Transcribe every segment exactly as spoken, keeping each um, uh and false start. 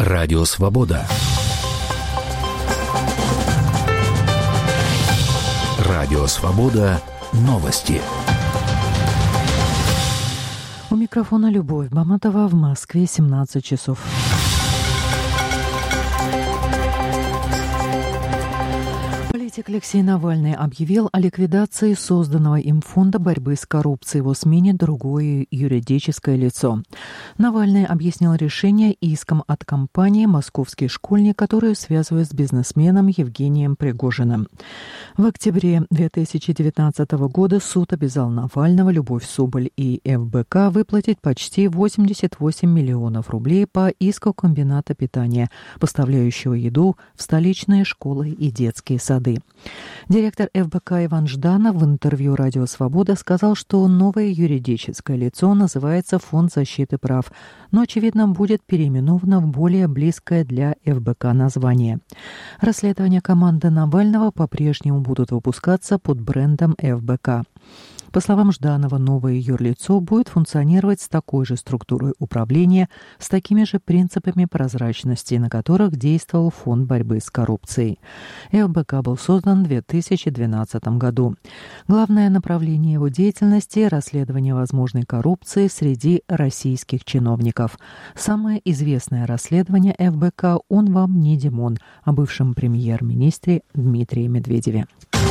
Радио Свобода. Радио Свобода. Новости. У микрофона Любовь Баматова. В Москве семнадцать часов. Политик Алексей Навальный объявил о ликвидации созданного им фонда борьбы с коррупцией, его смене другое юридическое лицо. Навальный объяснил решение иском от компании «Московский школьник», которую связывают с бизнесменом Евгением Пригожиным. В октябре две тысячи девятнадцатого года суд обязал Навального, Любовь Соболь и эф бэ ка выплатить почти восемьдесят восемь миллионов рублей по иску комбината питания, поставляющего еду в столичные школы и детские сады. Директор эф бэ ка Иван Жданов в интервью «Радио Свобода» сказал, что новое юридическое лицо называется «Фонд защиты прав», но, очевидно, будет переименовано в более близкое для эф бэ ка название. Расследования команды Навального по-прежнему будут выпускаться под брендом эф бэ ка. По словам Жданова, новое юрлицо будет функционировать с такой же структурой управления, с такими же принципами прозрачности, на которых действовал Фонд борьбы с коррупцией. эф бэ ка был создан в две тысячи двенадцатом году. Главное направление его деятельности – расследование возможной коррупции среди российских чиновников. Самое известное расследование эф бэ ка «Он вам не Димон» о бывшем премьер-министре Дмитрии Медведеве.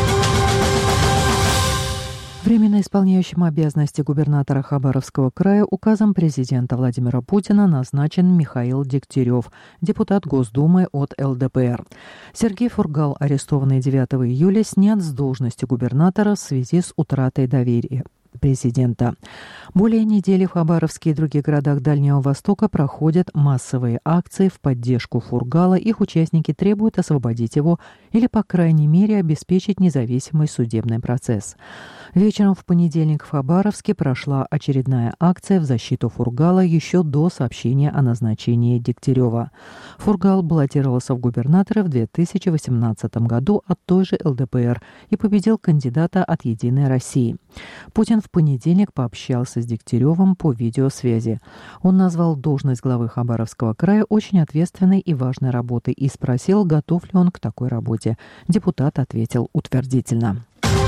Временно исполняющим обязанности губернатора Хабаровского края указом президента Владимира Путина назначен Михаил Дегтярев, депутат Госдумы от эл дэ пэ эр. Сергей Фургал, арестованный девятого июля, снят с должности губернатора в связи с утратой доверия президента. Более недели в Хабаровске и других городах Дальнего Востока проходят массовые акции в поддержку Фургала. Их участники требуют освободить его или, по крайней мере, обеспечить независимый судебный процесс. Вечером в понедельник в Хабаровске прошла очередная акция в защиту Фургала еще до сообщения о назначении Дегтярева. Фургал баллотировался в губернаторы в две тысячи восемнадцатом году от той же эл дэ пэ эр и победил кандидата от «Единой России». Путин в понедельник пообщался с Дегтяревым по видеосвязи. Он назвал должность главы Хабаровского края очень ответственной и важной работой и спросил, готов ли он к такой работе. Депутат ответил утвердительно.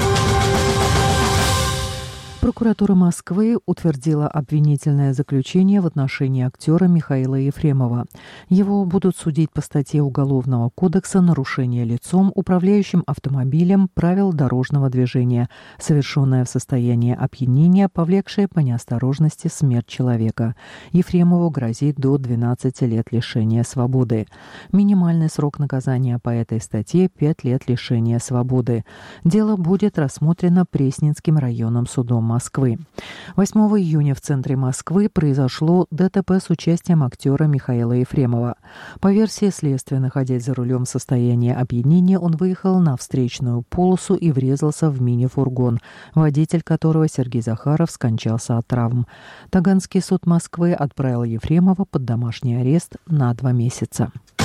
Прокуратура Москвы утвердила обвинительное заключение в отношении актера Михаила Ефремова. Его будут судить по статье Уголовного кодекса «Нарушение лицом, управляющим автомобилем, правил дорожного движения, совершенное в состоянии опьянения, повлекшее по неосторожности смерть человека». Ефремову грозит до двенадцати лет лишения свободы. Минимальный срок наказания по этой статье – пять лет лишения свободы. Дело будет рассмотрено Пресненским районным судом Москвы. восьмого июня в центре Москвы произошло дэ тэ пэ с участием актера Михаила Ефремова. По версии следствия, находясь за рулем в состоянии опьянения, он выехал на встречную полосу и врезался в мини-фургон, водитель которого Сергей Захаров скончался от травм. Таганский суд Москвы отправил Ефремова под домашний арест на два месяца.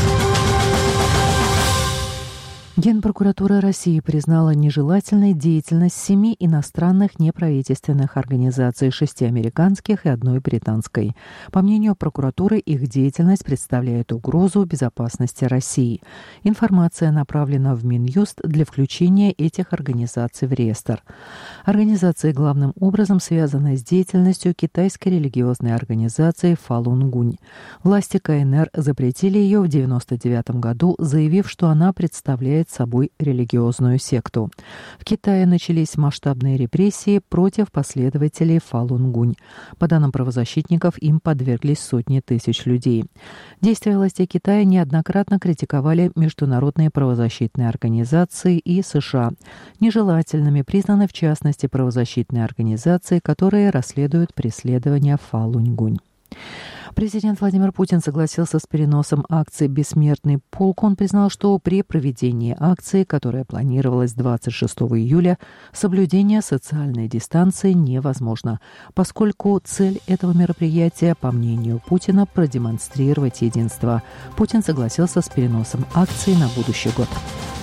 Генпрокуратура России признала нежелательной деятельность семи иностранных неправительственных организаций, шести американских и одной британской. По мнению прокуратуры, их деятельность представляет угрозу безопасности России. Информация направлена в Минюст для включения этих организаций в реестр. Организации главным образом связаны с деятельностью китайской религиозной организации Фалун Гунь. Власти ка эн эр запретили ее в девяносто девятом году, заявив, что она представляет собой религиозную секту. В Китае начались масштабные репрессии против последователей Фалун Гунь. По данным правозащитников, им подверглись сотни тысяч людей. Действия властей Китая неоднократно критиковали международные правозащитные организации и США. Нежелательными признаны, в частности, правозащитные организации, которые расследуют преследования Фалун Гунь. Президент Владимир Путин согласился с переносом акции «Бессмертный полк». Он признал, что при проведении акции, которая планировалась двадцать шестого июля, соблюдение социальной дистанции невозможно, поскольку цель этого мероприятия, по мнению Путина, продемонстрировать единство. Путин согласился с переносом акции на будущий год.